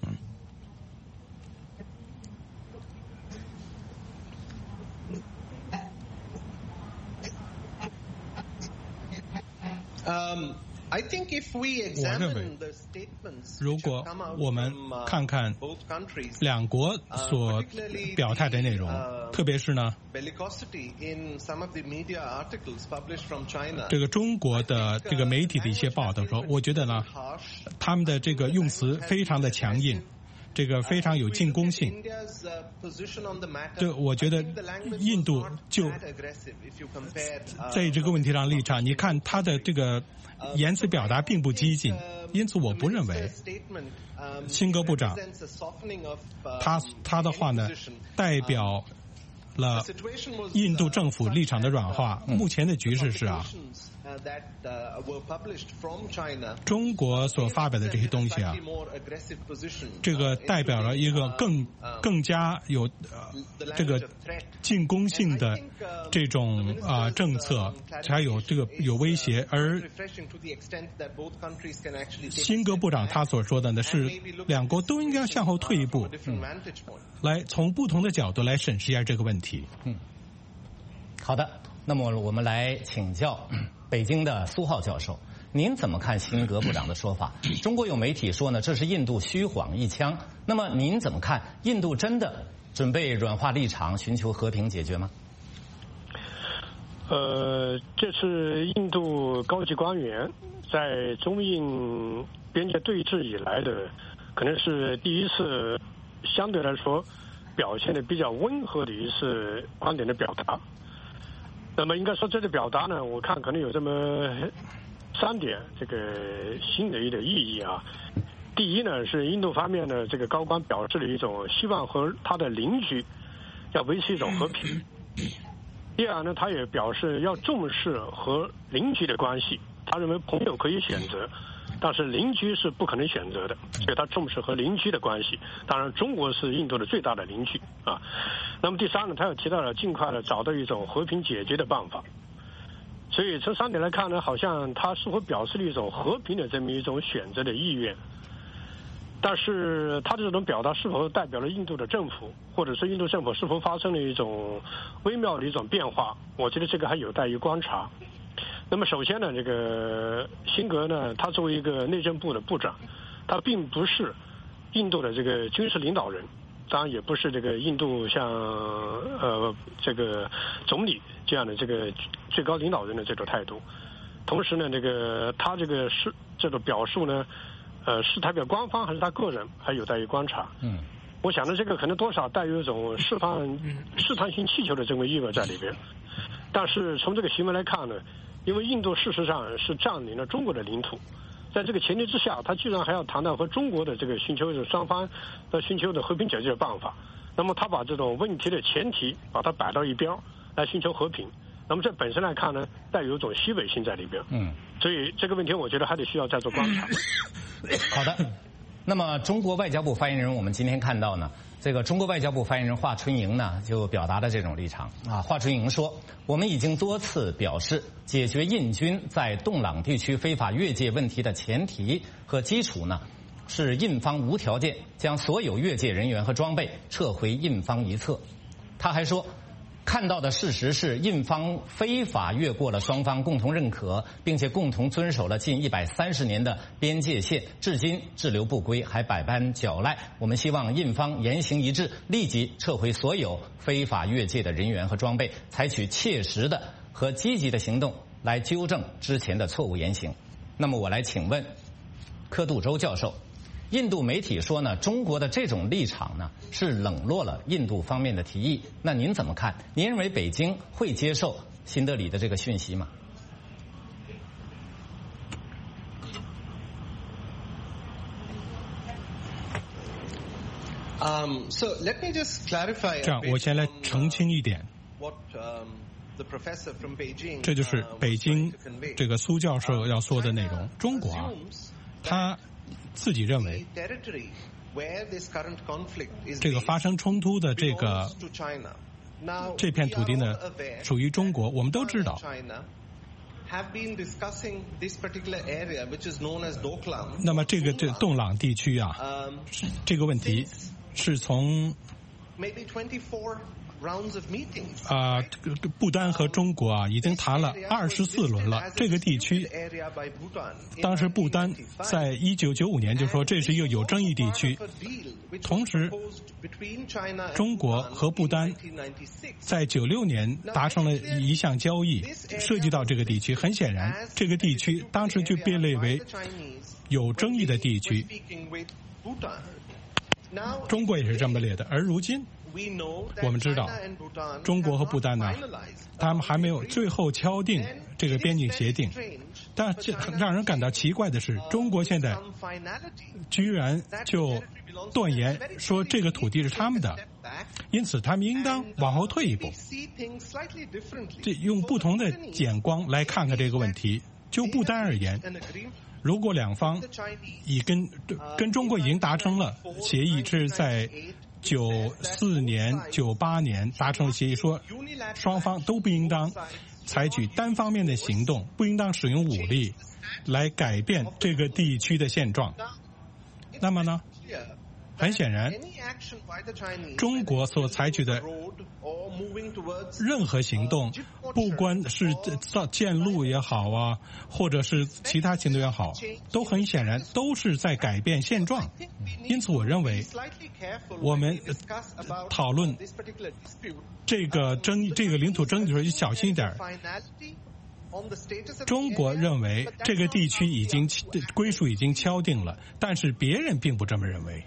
我认为，如果我们看看两国所表态的内容，特别是呢，这个中国的这个媒体的一些报道说，我觉得呢，他们的这个用词非常的强硬。这个非常有进攻性，这我觉得印度就在这个问题上立场，你看他的这个言辞表达并不激进，因此我不认为辛格部长他的话呢代表了印度政府立场的软化。目前的局势是啊，中国所发表的这些东西啊，这个代表了一个更加有这个进攻性的这种政策，才有这个有威胁。而辛格部长他所说的呢，是两国都应该向后退一步，来从不同的角度来审视一下这个问题。 好的，那么我们来请教北京的苏浩教授，您怎么看辛格部长的说法？中国有媒体说呢，这是印度虚晃一枪。那么您怎么看？印度真的准备软化立场，寻求和平解决吗？ 这是印度高级官员在中印边界对峙以来的，可能是第一次相对来说表现的比较温和的一次观点的表达。那么应该说这个表达呢，我看可能有这么3点这个新的一点意义啊。第一呢，是印度方面的这个高官表示了一种希望和他的邻居要维持一种和平。第二呢，他也表示要重视和邻居的关系，他认为朋友可以选择，但是邻居是不可能选择的，所以他重视和邻居的关系。当然中国是印度的最大的邻居啊。那么第三呢，他又提到了尽快的找到一种和平解决的办法。所以从3点来看呢，好像他似乎表示了一种和平的这么一种选择的意愿。但是他这种表达是否代表了印度的政府，或者是印度政府是否发生了一种微妙的一种变化，我觉得这个还有待于观察。那么首先呢，这个辛格呢，他作为一个内政部的部长，他并不是印度的这个军事领导人，当然也不是这个印度像这个总理这样的这个最高领导人的这种态度。同时呢，这个他这个表述呢，是代表官方还是他个人，还有待于观察。我想呢，这个可能多少带有一种试探性气球的这么意味在里边。但是从这个行为来看呢，因为印度事实上是占领了中国的领土，在这个前提之下，他居然还要谈到和中国的这个寻求双方的寻求的和平解决的办法。那么他把这种问题的前提把它摆到一边来寻求和平，那么这本身来看呢，带有一种虚伪性在里边。所以这个问题我觉得还得需要再做观察。 好的，那么中国外交部发言人，我们今天看到呢，这个中国外交部发言人华春莹呢就表达了这种立场啊。华春莹说，我们已经多次表示，解决印军在洞朗地区非法越界问题的前提和基础呢，是印方无条件将所有越界人员和装备撤回印方一侧。他还说，看到的事实是，印方非法越过了双方共同认可并且共同遵守了近130年的边界线，至今滞留不归，还百般狡赖。我们希望印方言行一致，立即撤回所有非法越界的人员和装备，采取切实的和积极的行动来纠正之前的错误言行。那么我来请问柯杜洲教授，印度媒体说呢，中国的这种立场呢是冷落了印度方面的提议，那您怎么看？您认为北京会接受新德里的这个讯息吗？ 这样，我先来澄清一点。这就是北京这个苏教授要说的内容。中国啊，他自己认为这个发生冲突的这片土地呢属于中国。我们都知道那么这洞朗地区啊，这个问题是从不丹和中国啊已经谈了24轮了。这个地区，当时不丹在1995年就说这是一个有争议地区。同时，中国和不丹在96年达成了一项交易，涉及到这个地区。很显然，这个地区当时就被列为有争议的地区。中国也是这么列的，而如今我们知道，中国和不丹呢，他们还没有最后敲定这个边境协定。但让人感到奇怪的是，中国现在居然就断言说这个土地是他们的，因此他们应当往后退一步，用不同的眼光来看看这个问题。就不丹而言，如果两方跟中国已经达成了协议，是在94年、98年达成了协议，说双方都不应当采取单方面的行动，不应当使用武力来改变这个地区的现状。那么呢，很显然，中国所采取的任何行动，不管是建路也好啊，或者是其他行动也好，都很显然都是在改变现状。因此，我认为我们讨论这个领土争议的时候，就小心一点。中国认为这个地区归属已经敲定了，但是别人并不这么认为。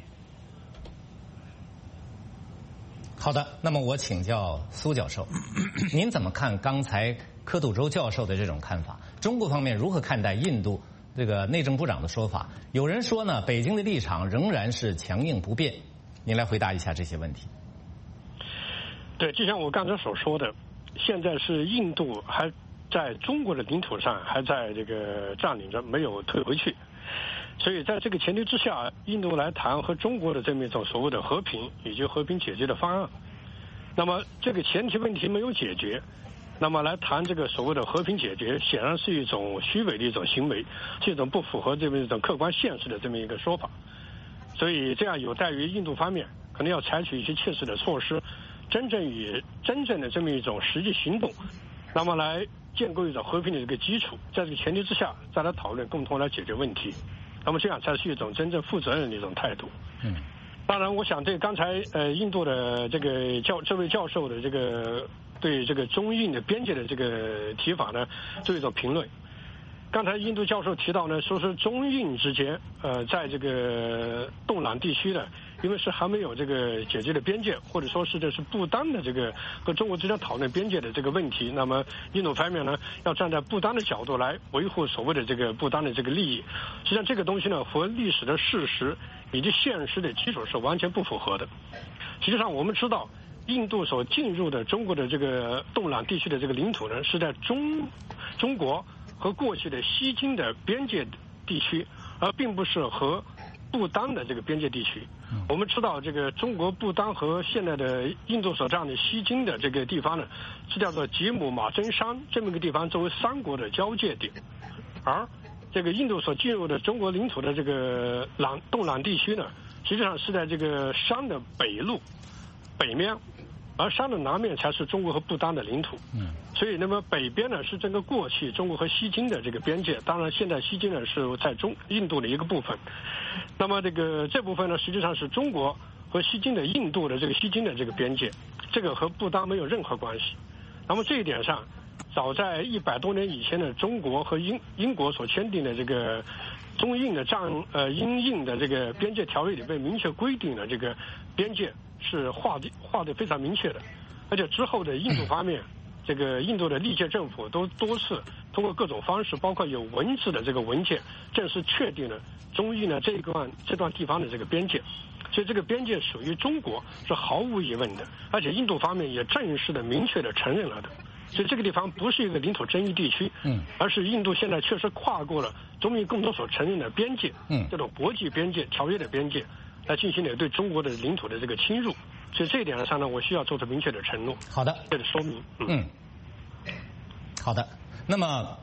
好的，那么我请教苏教授，您怎么看刚才柯笃洲教授的这种看法？中国方面如何看待印度这个内政部长的说法？有人说呢，北京的立场仍然是强硬不变。您来回答一下这些问题。 对，就像我刚才所说的，现在是印度还在中国的领土上还在这个占领着，没有退回去。所以在这个前提之下，印度来谈和中国的这么一种所谓的和平以及和平解决的方案。那么这个前提问题没有解决，那么来谈这个所谓的和平解决，显然是一种虚伪的一种行为，是一种不符合这么一种客观现实的这么一个说法。所以这样有待于印度方面可能要采取一些切实的措施，真正的这么一种实际行动，那么来建构一种和平的这个基础，在这个前提之下再来讨论，共同来解决问题。那么这样才是一种真正负责任的一种态度。当然，我想对刚才印度的这位教授的对这个中印的边界的这个提法呢，做一种评论。刚才印度教授提到呢，说是中印之间在这个洞朗地区呢，因为是还没有这个解决的边界，或者说是这是不丹的这个和中国之间讨论边界的这个问题，那么印度方面呢要站在不丹的角度来维护所谓的这个不丹的这个利益。实际上这个东西呢和历史的事实以及现实的基础是完全不符合的。实际上我们知道，印度所进入的中国的这个洞朗地区的这个领土呢，是在中国和过去的西京的边界地区，而并不是和不丹的这个边界地区。我们知道，这个中国不丹和现在的印度所占的西京的这个地方呢，是叫做吉姆马真山这么一个地方作为三国的交界点，而这个印度所进入的中国领土的这个洞朗地区呢，实际上是在这个山的北面，而山的南面才是中国和不丹的领土。所以那么北边呢是整个过去中国和西京的这个边界，当然现在西京呢是在印度的一个部分。那么这部分呢实际上是中国和西京的印度的这个西京的这个边界，这个和不丹没有任何关系。那么这一点上，早在100多年以前的中国和英国所签订的这个中印的英印的这个边界条约里面明确规定了这个边界是画的非常明确的，而且之后的印度方面，这个印度的历届政府都多次通过各种方式，包括有文字的这个文件，正式确定了中印呢这段地方的这个边界。所以这个边界属于中国是毫无疑问的，而且印度方面也正式的明确的承认了的。所以这个地方不是一个领土争议地区，而是印度现在确实跨过了中印共同所承认的边界，这种国际边界条约的边界，来进行了对中国的领土的这个侵入。所以这一点上呢，我需要做出明确的承诺。 好的， 这个说明。 好的。那么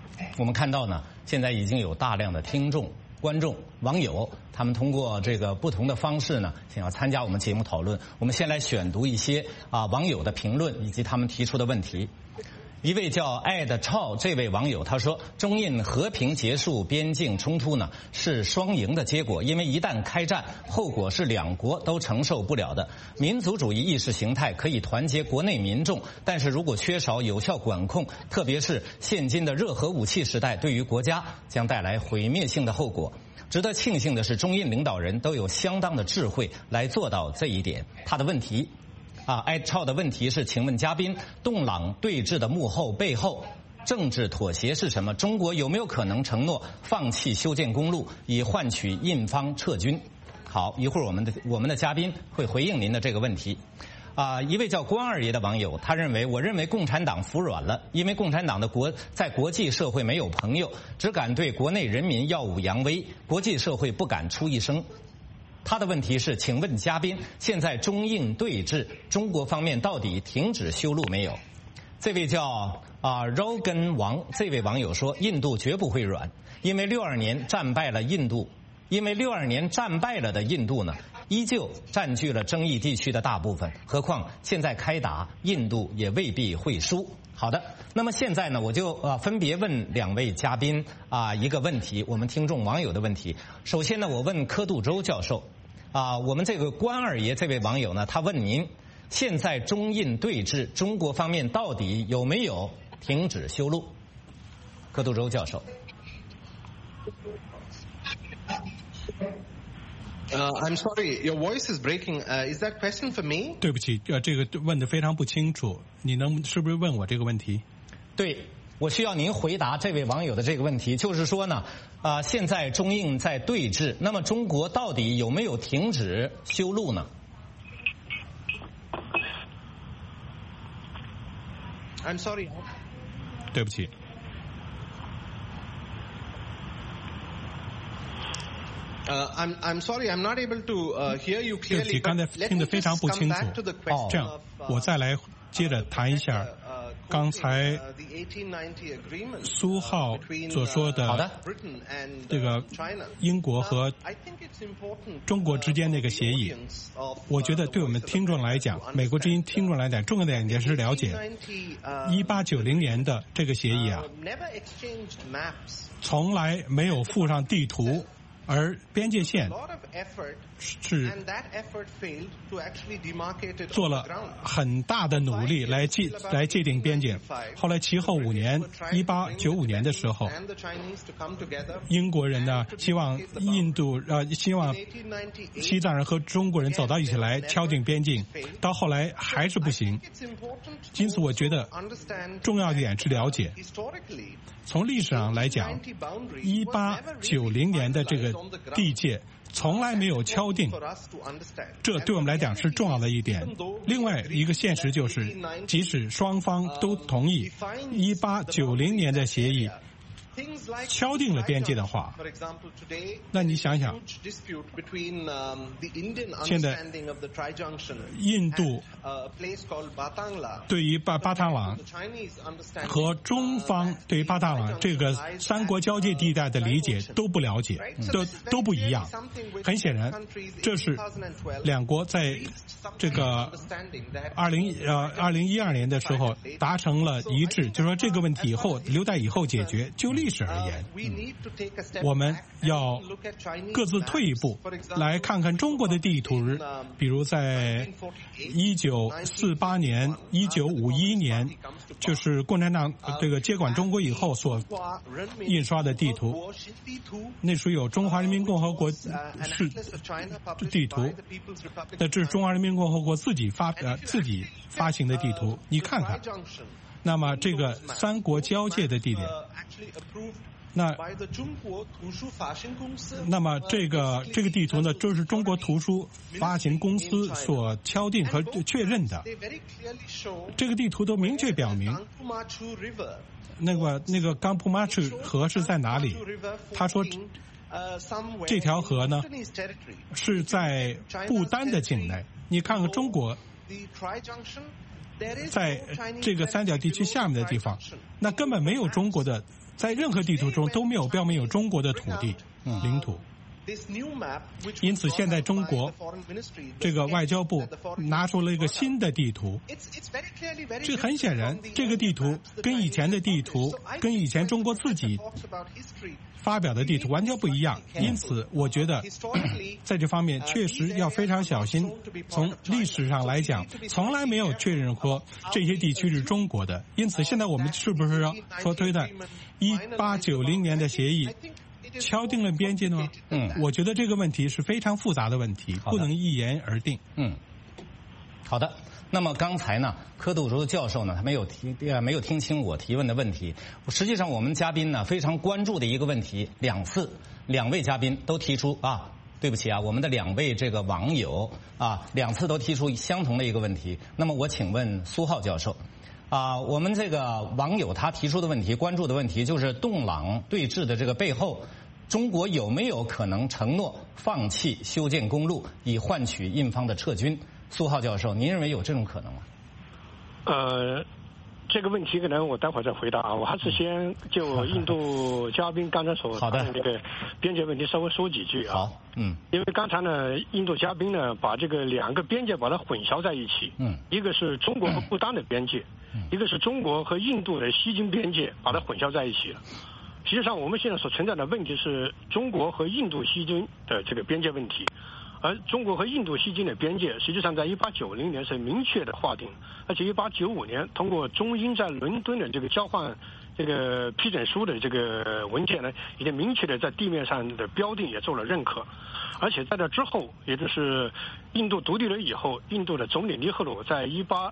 我们看到呢，现在已经有大量的听众、观众、网友，他们通过这个不同的方式呢，想要参加我们节目讨论。我们先来选读一些网友的评论以及他们提出的问题。一位叫爱的超这位网友他说，中印和平结束边境冲突呢是双赢的结果，因为一旦开战，后果是两国都承受不了的。民族主义意识形态可以团结国内民众，但是如果缺少有效管控，特别是现今的热核武器时代，对于国家将带来毁灭性的后果。值得庆幸的是，中印领导人都有相当的智慧来做到这一点。他的问题艾超的问题是，请问嘉宾，洞朗对峙的幕后背后政治妥协是什么？中国有没有可能承诺放弃修建公路，以换取印方撤军？好，一会儿我们的嘉宾会回应您的这个问题。一位叫关二爷的网友，他认为，我认为共产党服软了，因为共产党的在国际社会没有朋友，只敢对国内人民耀武扬威，国际社会不敢出一声。他的问题是，请问嘉宾，现在中印对峙，中国方面到底停止修路没有？这位叫Rogan 王这位网友说，印度绝不会软，因为62年战败了的印度呢，依旧占据了争议地区的大部分，何况现在开打，印度也未必会输。好的，那么现在呢，我就分别问两位嘉宾一个问题，我们听众网友的问题。首先呢，我问柯杜洲教授，我们这个关二爷这位网友呢，他问您，现在中印对峙，中国方面到底有没有停止修路？柯杜洲教授。 I'm sorry, your voice is breaking. Is that question for me? 对不起，这个问得非常不清楚，你是不是问我这个问题？ 对，我需要您回答这位网友的这个问题，就是说呢，现在中印在对峙，那么中国到底有没有停止修路呢？ I'm sorry. 对不起。 I'm sorry, I'm not able to hear you clearly. 对不起，刚才听得非常不清楚。这样，我再来接着谈一下刚才苏浩所说的这个英国和中国之间那个协议。我觉得对我们听众来讲，美国之音听众来讲，重要的一点是了解1890年的这个协议从来没有附上地图。 而边界线是做了很大的努力来界定边界。后来其后5年，1895年的时候，英国人呢希望希望西藏人和中国人走到一起来敲定边境，到后来还是不行。因此，我觉得重要一点是了解。 从历史上来讲，1890年的这个地界从来没有敲定，这对我们来讲是重要的一点。另外一个现实就是，即使双方都同意1890年的协议敲定了边界的话，那你想想，现在印度对于巴塔朗和中方对于巴塔朗这个三国交界地带的理解都不了解，都不一样。很显然，这是两国在这个2012年的时候达成了一致，就说这个问题以后留待以后解决。就历史而言，我们要各自退一步，来看看中国的地图。比如在1948年、1951年，就是共产党这个接管中国以后所印刷的地图，那时候有中华人民共和国是地图，这是中华人民共和国自己发行的地图，你看看。那么这个三国交界的地点。 那么这个地图呢，就是中国图书发行公司所敲定和确认的。这个地图都明确表明，那个冈普马楚河是在哪里？他说，这条河呢是在不丹的境内。你看看中国。 在这个三角地区下面的地方，那根本没有中国的，在任何地图中都没有标明有中国的土地、领土。因此，现在中国这个外交部拿出了一个新的地图。这很显然，这个地图跟以前的地图，跟以前中国自己发表的地图完全不一样。因此，我觉得在这方面确实要非常小心。从历史上来讲，从来没有确认过这些地区是中国的。因此，现在我们是不是要说推断1890年的协议敲定了边界呢？我觉得这个问题是非常复杂的问题，不能一言而定。 好的。那么刚才呢，柯杜州教授呢，他没有听清我提问的问题。实际上，我们嘉宾呢非常关注的一个问题，两位嘉宾都提出对不起我们的两位这个网友2次都提出相同的一个问题。那么我请问苏浩教授。我们这个网友他提出的问题，关注的问题就是洞朗对峙的这个背后，中国有没有可能承诺放弃修建公路，以换取印方的撤军？苏浩教授，您认为有这种可能吗？ 这个问题可能我待会儿再回答我还是先就印度嘉宾刚才所谈的这个边界问题稍微说几句好， 因为刚才呢，印度嘉宾呢把这个两个边界把它混淆在一起，一个是中国和不丹的边界，一个是中国和印度的西金边界，把它混淆在一起了。实际上，我们现在所存在的问题是中国和印度西金的这个边界问题。而中国和印度西金的边界，实际上在1890年是明确的划定，而且1895年通过中英在伦敦的这个交换这个批准书的这个文件呢，已经明确的在地面上的标定也做了认可。而且在这之后，也就是印度独立了以后，印度的总理尼赫鲁在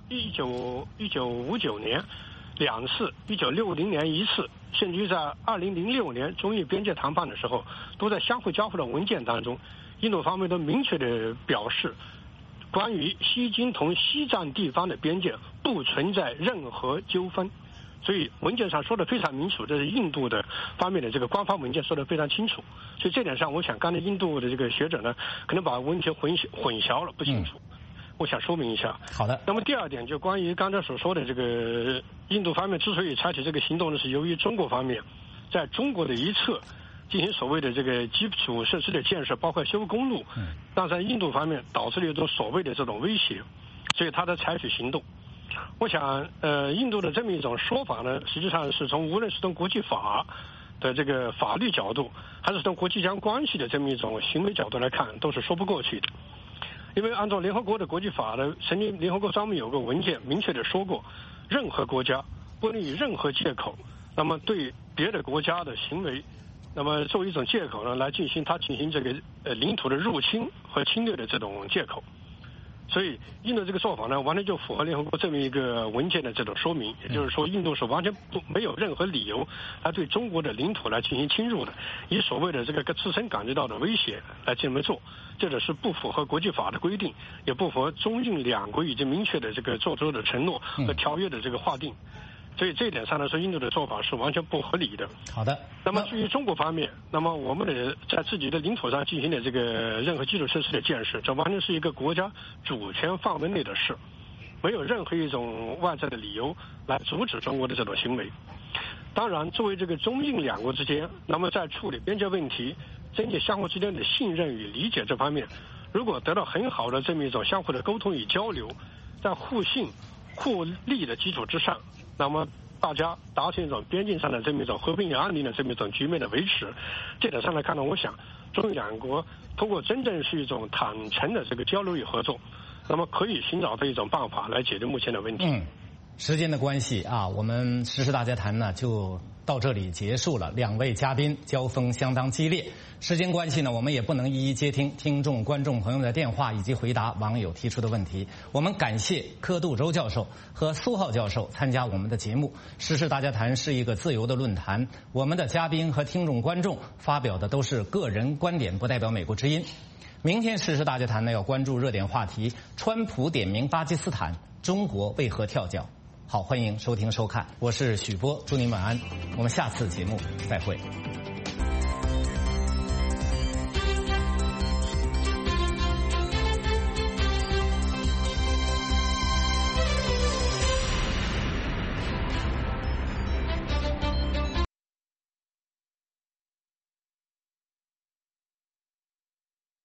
1959年2次，1960年1次，甚至于在2006年中印边界谈判的时候，都在相互交互的文件当中，印度方面都明确的表示，关于西金同西藏地方的边界不存在任何纠纷。所以文件上说的非常明楚，这是印度的方面的这个官方文件说的非常清楚。所以这点上，我想刚才印度的这个学者呢，可能把问题混淆了，不清楚。我想说明一下。 好的。 那么第二点，就关于刚才所说的这个印度方面之所以采取这个行动呢，是由于中国方面在中国的一侧进行所谓的这个基础设施的建设，包括修公路，但是印度方面导致了一种所谓的这种威胁，所以他在采取行动。我想，印度的这么一种说法呢，实际上是无论是从国际法的这个法律角度，还是从国际间关系的这么一种行为角度来看，都是说不过去的。因为按照联合国的国际法呢，曾经联合国上面有个文件明确的说过，任何国家不能以任何借口，那么对别的国家的行为，那么作为一种借口呢，来进行这个领土的入侵和侵略的这种借口。所以印度这个做法呢，完全就符合联合国这么一个文件的这种说明，也就是说，印度是完全没有任何理由来对中国的领土来进行侵入的，以所谓的这个自身感觉到的威胁来这么做，这个是不符合国际法的规定，也不符合中印两国已经明确的这个做出的承诺和条约的这个划定。所以这一点上来说，印度的做法是完全不合理的。 好的。 那么至于中国方面，那么我们的在自己的领土上进行的这个任何基础设施的建设，这完全是一个国家主权范围内的事，没有任何一种外在的理由来阻止中国的这种行为。当然，作为这个中印两国之间，那么在处理边界问题、增进相互之间的信任与理解这方面，如果得到很好的这么一种相互的沟通与交流，在互信互利的基础之上，那么大家达成一种边境上的这么一种和平与安宁的这么一种局面的维持，这点上来看呢，我想中印两国通过真正是一种坦诚的这个交流与合作，那么可以寻找到一种办法来解决目前的问题。 时间的关系我们时事大家谈呢就到这里结束了。两位嘉宾交锋相当激烈，时间关系呢，我们也不能一一接听听众观众朋友的电话以及回答网友提出的问题。我们感谢柯杜州教授和苏浩教授参加我们的节目。时事大家谈是一个自由的论坛，我们的嘉宾和听众观众发表的都是个人观点，不代表美国之音。明天时事大家谈呢要关注热点话题：川普点名巴基斯坦，中国为何跳脚？好，欢迎收听收看，我是许波，祝您晚安，我们下次节目再会。